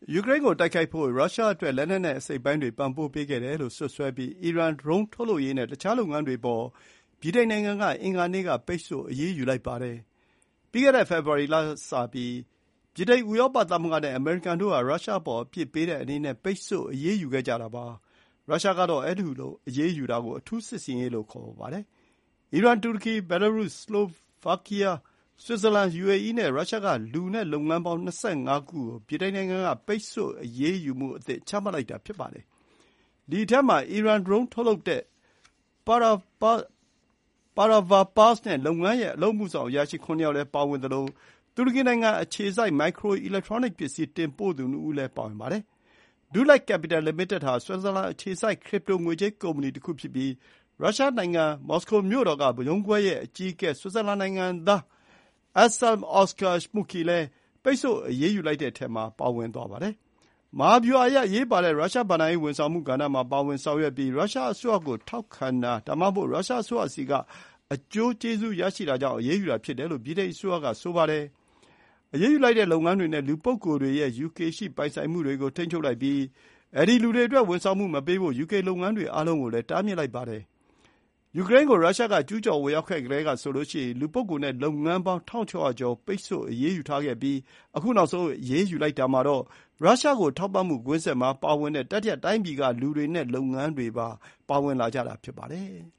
ယူကရိန်းကိုတိုက်ခိုက်ဖို့ရုရှားအတွက်လက်နက်နဲ့အစိတ်အပိုင်းတွေပံ့ပိုးပေးခဲ့တယ်လို့စွပ်စွဲပြီးအီရန်ဒရုန်းထုတ်လုပ်ရေးနဲ့တခြားလုပ်ငန်းတွေအပေါ်ဗြိတိန်နိုင်ငံကအင်္ဂါနေ့ကပိတ်ဆို့အရေးယူလိုက်ပါတယ်။ပြီးခဲ့တဲ့ဖေဖော်ဝါရီလကစပြီးဗြိတိန်၊ဥရောပသမဂ္ဂနဲ့အမေရိကန်တို့ဟာရုရှားအပေါ်အပြစ်ပေးတဲ့အနေနဲ့ပိတ်ဆို့အရေးယူခဲ့ကြတာပါ။ရုရှားကတော့အဲဒီလိုအရေးယူတာကိုအထူးစစ်ဆင်ရေးလို့ခေါ်ပါတယ်။အီရန်၊တူရကီ၊ဘဲလားရုစ်၊ဆလိုဗာကီးယား၊ဆွစ်ဇာလန်၊ ယူအေအီးနဲ့ရုရှားကလူနဲ့လုပ်ငန်းပေါင်း ၂၅ ခုကိုဗြိတိန်နိုင်ငံကပိတ်ဆို့အရေးယူမှုအသစ်ချမှတ်လိုက်တာဖြစ်ပါတယ်။ဒီအထဲမှာအီရန်ဒရုန်းထုတ်လုပ်တဲ့ Paravar-Pars နဲ့လုပ်ငန်းရဲ့အလုပ်အမှုဆောင်အရာရှိ ၇ ယောက်လည်းပါဝင်သလိုတူရကီနိုင်ငံအခြေစိုက် မိုက်ခရိုအီလက်ထရောနစ်ပစ္စည်းတင်ပို့သူ ၂ ဦးလည်းပါဝင်ပါတယ်။ Dulux Capital Limited ဟာဆွစ်ဇာလန်အခြေစိုက်ခရစ်ပတိုငွေကြေးကုမ္ပဏီတခုဖြစ်ပြီးရုရှားနိုင်ငံမော်စကိုမြို့တော်ကရုံးခွဲရဲ့အကြီးအကဲဆွစ်ဇာလန်နိုင်ငံသား Anselm Oskar Schmucki လည်းပိတ်ဆို့အရေးယူလိုက်တဲ့အထဲမှာပါဝင်သွားပါတယ်။မဟာဗျူဟာအရအရေးပါတဲ့ရုရှားဘဏ္ဍာရေးဝန်ဆောင်မှုကဏ္ဍမှာပါဝင်ဆောင်ရွက်ပြီးရုရှားအစိုးရကိုထောက်ခံတာဒါမှမဟုတ်ရုရှားအစိုးရဆီကအကျိုးကျေးဇူးရရှိတာကြောင့်အရေးယူတာဖြစ်တယ်လို့ဗြိတိန်အစိုးရကဆိုပါတယ်။အရေးယူလိုက်တဲ့လုပ်ငန်းတွေနဲ့လူပုဂ္ဂိုလ်တွေရဲ့ယူကေရှိပိုင်ဆိုင်မှုတွေကိုထိန်းချုပ်လိုက်ပြီးအဲဒီလူတွေအတွက်ဝန်ဆောင်မှုမပေးဖို့ယူကေလုပ်ငန်းတွေအားလုံးကိုလည်းတားမြစ်လိုက်ပါတယ်။ယူကရိန်းကိုရုရှားကကျူးကျော်ဝင်ရောက်ခဲ့ကတည်းကဆိုရင်လူပုဂ္ဂိုလ်နဲ့လုပ်ငန်းပေါင်း ၁,၆၀၀ ကျော်ပိတ်ဆို့အရေးယူထားခဲ့ပြီးအခုနောက်ဆုံးအရေးယူလိုက်တာမှာတော့ရုရှားကိုထောက်ပံ့မှုကွင်းဆက်မှာပါဝင်တဲ့တတိယတိုင်းပြည်ကလူတွေနဲ့လုပ်ငန်းတွေပါပါဝင်လာကြတာဖြစ်ပါတယ်။